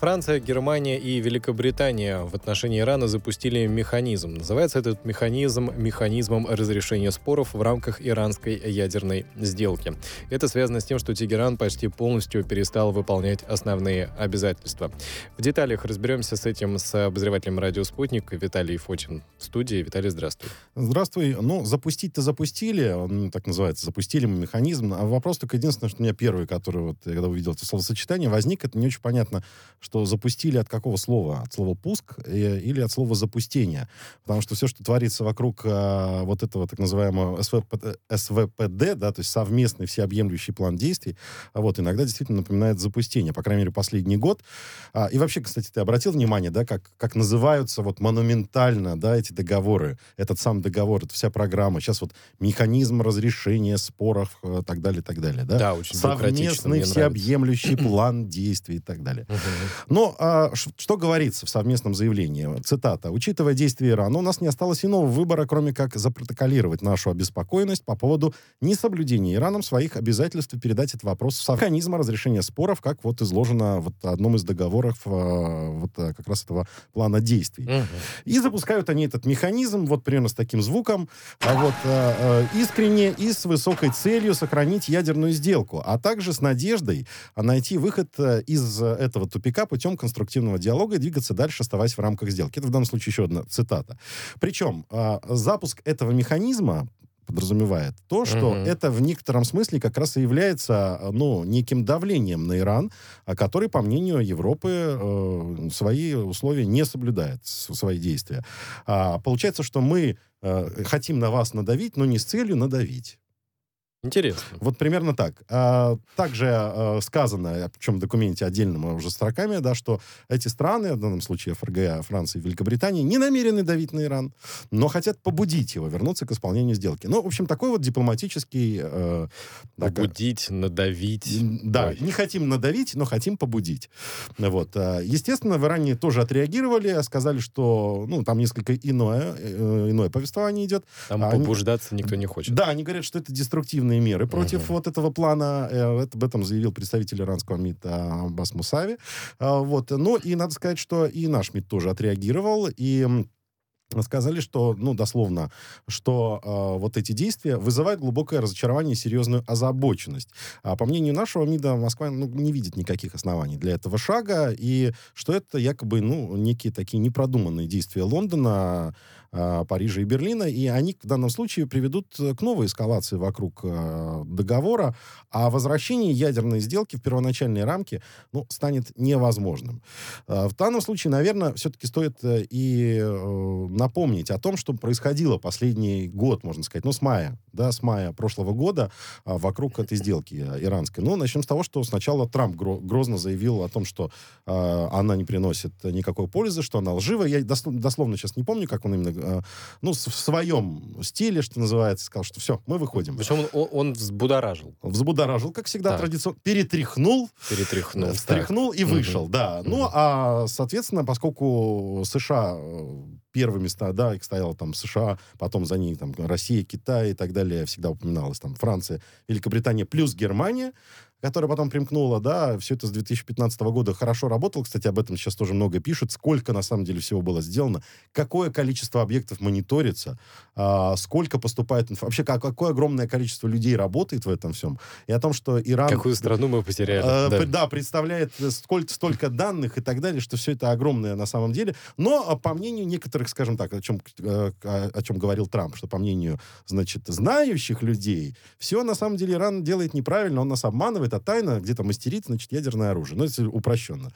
Франция, Германия и Великобритания в отношении Ирана запустили механизм. Называется этот механизм механизмом разрешения споров в рамках иранской ядерной сделки. Это связано с тем, что Тегеран почти полностью перестал выполнять основные обязательства. В деталях разберемся с этим с обозревателем «Радио Спутник» Виталий Фотин в студии. Виталий, здравствуй. Здравствуй. Ну, запустить-то запустили, он так называется, запустили мы механизм. А вопрос только единственное, что у меня первый, который вот, когда увидел это словосочетание, возник, это не очень понятно, что запустили от какого слова? От слова «пуск» или от слова «запустение». Потому что все, что творится вокруг вот этого так называемого СВПД, да, то есть совместный всеобъемлющий план действий, вот, иногда действительно напоминает запустение, по крайней мере, последний год. И вообще, кстати, ты обратил внимание, да, как называются вот монументально, да, эти договоры, этот сам договор, это вся программа. Сейчас вот механизм разрешения споров, так далее, да? Да, очень бюрократично, совместный мне всеобъемлющий план действий и так далее. Но что говорится в совместном заявлении? Цитата. «Учитывая действия Ирана, у нас не осталось иного выбора, кроме как запротоколировать нашу обеспокоенность по поводу несоблюдения Ираном своих обязательств и передать этот вопрос в механизм разрешения споров, как вот изложено в одном из договоров вот как раз этого плана действий». И запускают они этот механизм вот примерно с таким звуком, искренне и с высокой целью сохранить ядерную сделку, а также с надеждой найти выход из этого тупика путем конструктивного диалога и двигаться дальше, оставаясь в рамках сделки. Это в данном случае еще одна цитата. Причем запуск этого механизма подразумевает то, что это в некотором смысле как раз и является, неким давлением на Иран, который, по мнению Европы, свои условия не соблюдает, свои действия. Получается, что мы хотим на вас надавить, но не с целью надавить. Интересно. Вот примерно так. Также сказано, причем в документе отдельно уже строками, да, что эти страны, в данном случае ФРГ, Франция и Великобритания, не намерены давить на Иран, но хотят побудить его вернуться к исполнению сделки. Ну, в общем, такой вот дипломатический... Побудить, надавить. Да, Ой. не хотим надавить, но хотим побудить. Вот. Естественно, в Иране тоже отреагировали, сказали, что там несколько иное повествование идет. Там побуждаться никто не хочет. Да, они говорят, что это деструктивные меры против вот этого плана. Об этом заявил представитель иранского МИД Аббас Мусави. Ну, и надо сказать, что и наш МИД тоже отреагировал, и сказали, что, дословно, что вот эти действия вызывают глубокое разочарование и серьезную озабоченность. По мнению нашего МИДа, Москва не видит никаких оснований для этого шага, и что это якобы, некие такие непродуманные действия Лондона, Парижа и Берлина, и они в данном случае приведут к новой эскалации вокруг договора, а возвращение ядерной сделки в первоначальные рамки, станет невозможным. В данном случае, наверное, все-таки стоит и напомнить о том, что происходило последний год, можно сказать, с мая прошлого года вокруг этой сделки иранской. Начнем с того, что сначала Трамп грозно заявил о том, что она не приносит никакой пользы, что она лживая. Я дословно сейчас не помню, как он именно в своем стиле, что называется, сказал, что все, мы выходим. Причем он взбудоражил. Взбудоражил, как всегда, традиционно. Перетряхнул. Встряхнул и вышел, да. Соответственно, поскольку США первыми, их стояло там США, потом за ней там Россия, Китай и так далее, всегда упоминалось там Франция, Великобритания плюс Германия, которая потом примкнула, все это с 2015 года хорошо работало. Кстати, об этом сейчас тоже много пишут. Сколько, на самом деле, всего было сделано. Какое количество объектов мониторится. Сколько поступает... Вообще, какое огромное количество людей работает в этом всем. И о том, что Иран... Какую страну мы потеряли. Да, представляет столько данных и так далее, что все это огромное на самом деле. Но, по мнению некоторых, скажем так, о чем говорил Трамп, что, по мнению, знающих людей, все, на самом деле, Иран делает неправильно, он нас обманывает, а тайно где-то мастерит, ядерное оружие. Это упрощенно.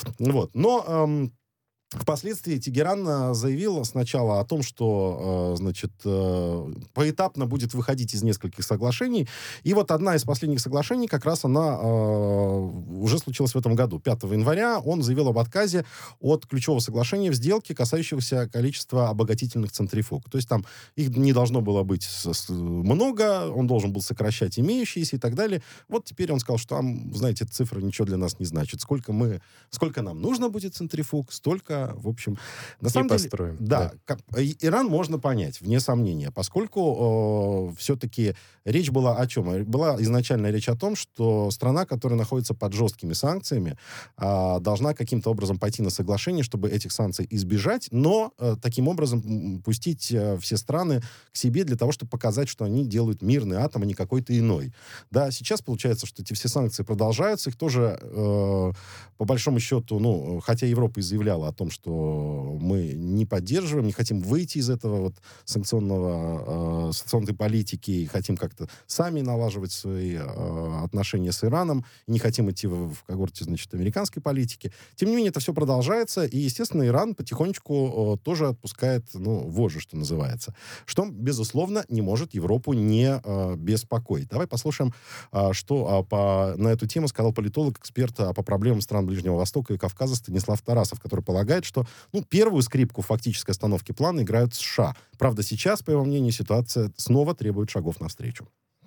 Но впоследствии Тегеран заявил сначала о том, что, поэтапно будет выходить из нескольких соглашений. И вот одна из последних соглашений, как раз она уже случилась в этом году. 5 января он заявил об отказе от ключевого соглашения в сделке, кассающегося количества обогатительных центрифуг. То есть там их не должно было быть много, он должен был сокращать имеющиеся и так далее. Вот теперь он сказал, что там, знаете, эта цифра ничего для нас не значит. Сколько нам нужно будет центрифуг, столько только, в общем... На И самом деле, построим. да, Иран можно понять, вне сомнения, поскольку все-таки речь была о чем? Была изначально речь о том, что страна, которая находится под жесткими санкциями, должна каким-то образом пойти на соглашение, чтобы этих санкций избежать, но таким образом пустить все страны к себе для того, чтобы показать, что они делают мирный атом, а не какой-то иной. Да, сейчас получается, что эти все санкции продолжаются, их тоже, по большому счету, ну, хотя Европа и заявляла о том, что мы не поддерживаем, не хотим выйти из этого вот санкционной политики, и хотим как-то сами налаживать свои отношения с Ираном, и не хотим идти в когорте, значит, американской политики. Тем не менее, это все продолжается, и, естественно, Иран потихонечку тоже отпускает, ну, вожжи, что называется, что, безусловно, не может Европу не беспокоить. Давай послушаем, что на эту тему сказал политолог, эксперт по проблемам стран Ближнего Востока и Кавказа Станислав Тарасов, который полагает, что, ну, первую скрипку фактической остановки плана играют США. Правда, сейчас, по его мнению, ситуация снова требует шагов навстречу.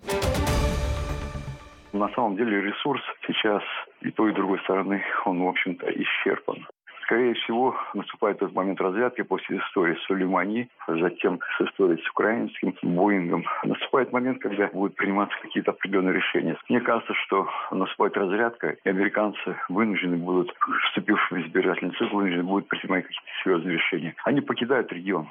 На самом деле ресурс сейчас и той, и другой стороны, он, в общем-то, исчерпан. Скорее всего, наступает этот момент разрядки после истории с Сулеймани, затем с историей с украинским Боингом. Наступает момент, когда будут приниматься какие-то определенные решения. Мне кажется, что наступает разрядка, и американцы вынуждены будут, вступив в избирательный цикл, вынуждены будут принимать какие-то серьезные решения. Они покидают регион.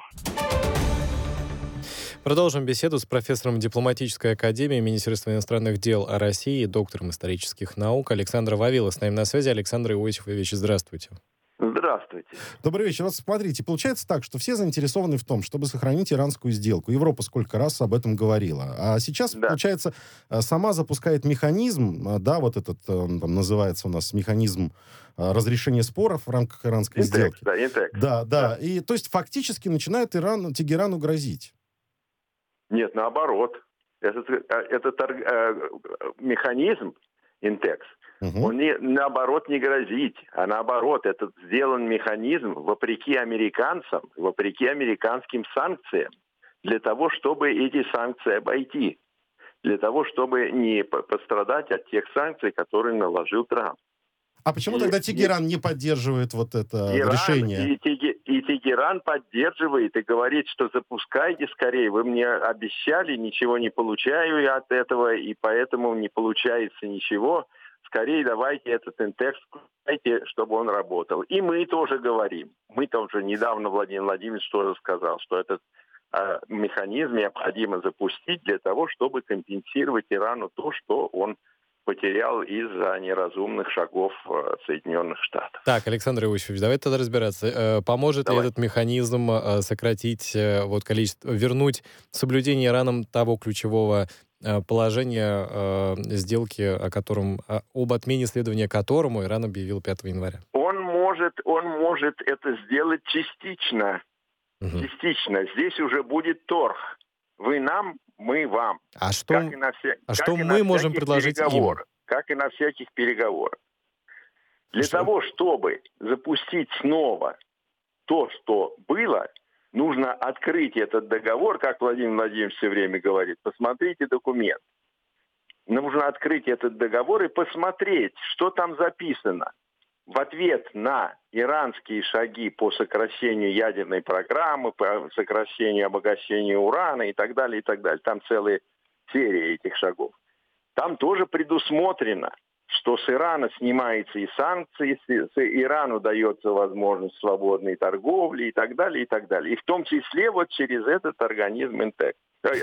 Продолжим беседу с профессором дипломатической академии Министерства иностранных дел России, доктором исторических наук Александром Вавиловым. С нами на связи. Александр Иосифович, здравствуйте. Здравствуйте. Добрый вечер. Вот смотрите, получается так, что все заинтересованы в том, чтобы сохранить иранскую сделку. Европа сколько раз об этом говорила. А сейчас, получается, сама запускает механизм, да, вот этот, там называется у нас механизм разрешения споров в рамках иранской сделки. Да. И, то есть, фактически начинает Тегерану грозить. Нет, наоборот. Этот механизм, Интекс, он наоборот не грозит, а наоборот, этот сделан механизм вопреки американцам, вопреки американским санкциям, для того, чтобы эти санкции обойти, для того, чтобы не пострадать от тех санкций, которые наложил Трамп. А почему тогда Тегеран не поддерживает вот это решение? И Тегеран поддерживает и говорит, что запускайте скорее. Вы мне обещали, ничего не получаю я от этого, и поэтому не получается ничего. Скорее давайте этот Интекс, чтобы он работал. И мы тоже говорим. Мы тоже недавно Владимир Владимирович тоже сказал, что этот механизм необходимо запустить для того, чтобы компенсировать Ирану то, что он потерял из-за неразумных шагов Соединенных Штатов. Так, Александр Иосифович, давайте тогда разбираться. Поможет ли этот механизм сократить количество, вернуть соблюдение Ираном того ключевого положения сделки, об отмене следования которому Иран объявил 5 января? Он может это сделать частично. Частично. Здесь уже будет торг. Вы нам, мы вам. А что мы можем предложить им? Как и на всяких переговорах. Для того, чтобы запустить снова то, что было, нужно открыть этот договор, как Владимир Владимирович все время говорит. Посмотрите документ. Нужно открыть этот договор и посмотреть, что там записано. В ответ на иранские шаги по сокращению ядерной программы, по сокращению обогащения урана и так далее, и так далее. Там целая серия этих шагов. Там тоже предусмотрено, что с Ирана снимаются и санкции, с Ирану дается возможность свободной торговли и так далее, и так далее. И в том числе вот через этот организм Интекс.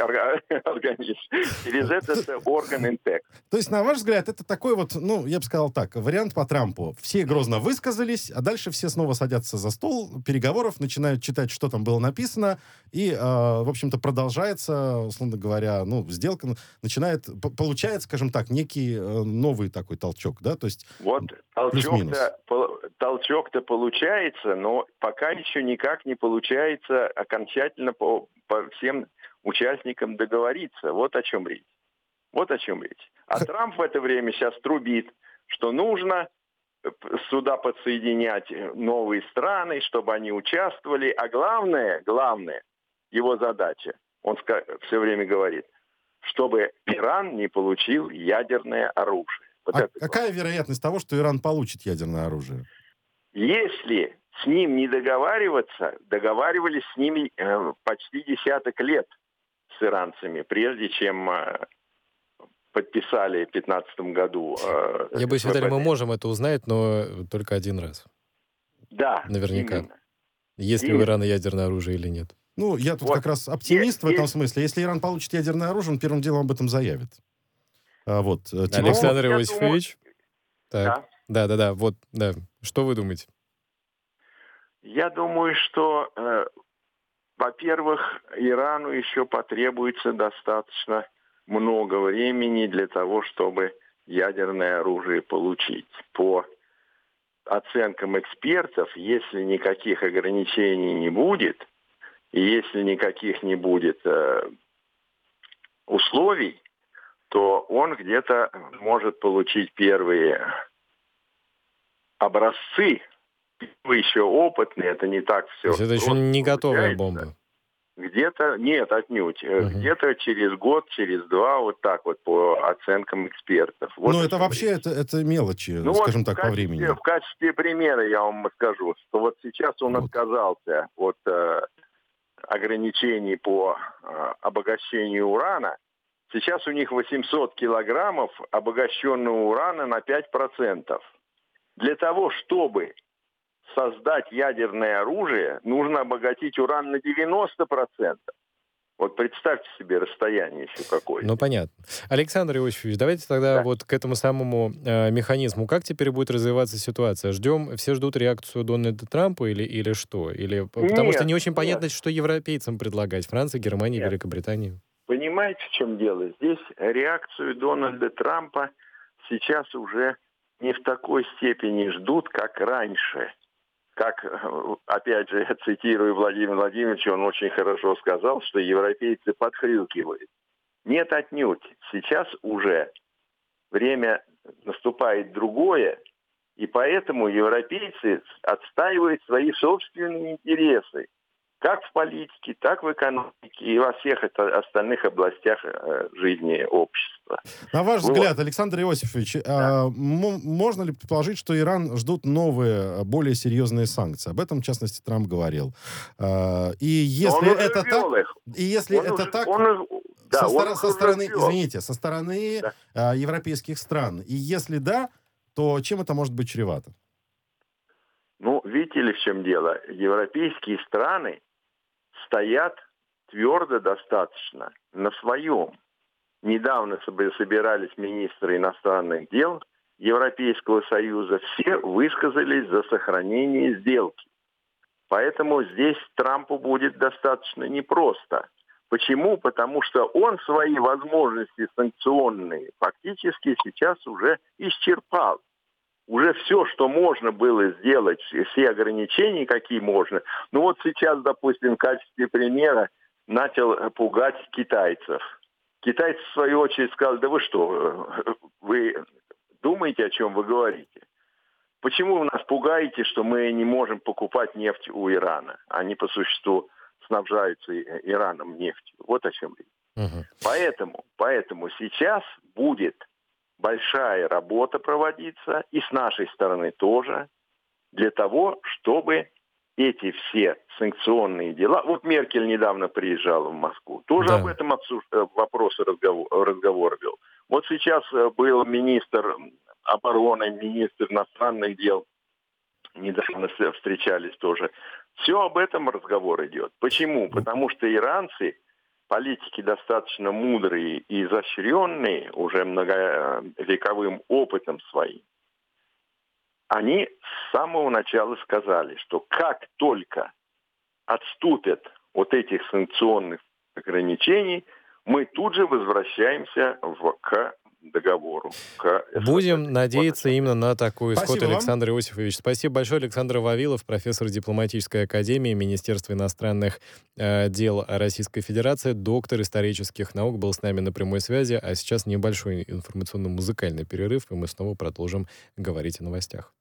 Через этот орган Интекс. То есть, на ваш взгляд, это такой вот, ну, я бы сказал так, вариант по Трампу. Все грозно высказались, а дальше все снова садятся за стол переговоров, начинают читать, что там было написано, и, в общем-то, продолжается, условно говоря, ну, сделка начинает, получает, скажем так, некий новый такой толчок, да, то есть вот толчок-то получается, но пока еще никак не получается окончательно по всем участникам договориться. Вот о чем речь. А Трамп в это время сейчас трубит, что нужно сюда подсоединять новые страны, чтобы они участвовали. А главное, его задача, он все время говорит, чтобы Иран не получил ядерное оружие. Какая вероятность того, что Иран получит ядерное оружие? Если с ним не договариваться, договаривались с ними почти десяток лет с иранцами, прежде чем подписали в 2015 году. Я боюсь, Виталий, мы можем это узнать, но только один раз. Да, наверняка. именно. Есть ли у Ирана ядерное оружие или нет. Ну, я тут как раз оптимист в этом смысле. Если Иран получит ядерное оружие, он первым делом об этом заявит. Александр Иосифович? Так. Да. Вот, да. Что вы думаете? Я думаю, что, во-первых, Ирану еще потребуется достаточно много времени для того, чтобы ядерное оружие получить. По оценкам экспертов, если никаких ограничений не будет, и если никаких не будет условий, то он где-то может получить первые образцы, еще опытные, это не так все. То есть это еще не готовая бомба? Где-то, нет, отнюдь. Где-то через год, через два, вот так вот, по оценкам экспертов. Вот это вообще, это мелочи, скажем так, по времени. В качестве примера я вам скажу, что вот сейчас он отказался от ограничений по обогащению урана. Сейчас у них 800 килограммов обогащенного урана на 5%. Для того, чтобы создать ядерное оружие, нужно обогатить уран на 90%. Вот представьте себе расстояние еще какое. Ну, понятно. Александр Иосифович, давайте тогда вот к этому самому механизму. Как теперь будет развиваться ситуация? Все ждут реакцию Дональда Трампа или что? Потому что не очень понятно, что европейцам предлагать. Франции, Германии, Великобритании. Понимаете, в чем дело? Здесь реакцию Дональда Трампа сейчас уже не в такой степени ждут, как раньше. Как, опять же, я цитирую Владимира Владимировича, он очень хорошо сказал, что европейцы подхрюкивают. Нет, отнюдь. Сейчас уже время наступает другое, и поэтому европейцы отстаивают свои собственные интересы. Как в политике, так в экономике и во всех остальных областях жизни общества. На ваш взгляд, Александр Иосифович, можно ли предположить, что Иран ждут новые, более серьезные санкции? Об этом, в частности, Трамп говорил. И если это так, со стороны европейских стран, и если да, то чем это может быть чревато? Ну, видите ли, в чем дело? Европейские страны стоят твердо достаточно на своем. Недавно собирались министры иностранных дел Европейского Союза. Все высказались за сохранение сделки. Поэтому здесь Трампу будет достаточно непросто. Почему? Потому что он свои возможности санкционные фактически сейчас уже исчерпал. Уже все, что можно было сделать, все ограничения, какие можно. Ну вот сейчас, допустим, в качестве примера начал пугать китайцев. Китайцы, в свою очередь, сказали: да вы что, вы думаете, о чем вы говорите? Почему вы нас пугаете, что мы не можем покупать нефть у Ирана? Они по существу снабжаются Ираном нефтью. Вот о чем речь. Поэтому сейчас будет большая работа проводиться, и с нашей стороны тоже, для того, чтобы эти все санкционные дела... Вот Меркель недавно приезжала в Москву, тоже об этом вопросы разговор вел. Вот сейчас был министр обороны, министр иностранных дел, недавно встречались тоже. Все об этом разговор идет. Почему? Потому что иранцы, политики достаточно мудрые и изощренные, уже многовековым опытом своим, они с самого начала сказали, что как только отступят от этих санкционных ограничений, мы тут же возвращаемся к договору. Будем надеяться именно на такой исход, Александр Иосифович. Спасибо большое. Александр Вавилов, профессор дипломатической академии Министерства иностранных дел Российской Федерации, доктор исторических наук, был с нами на прямой связи. А сейчас небольшой информационно-музыкальный перерыв, и мы снова продолжим говорить о новостях.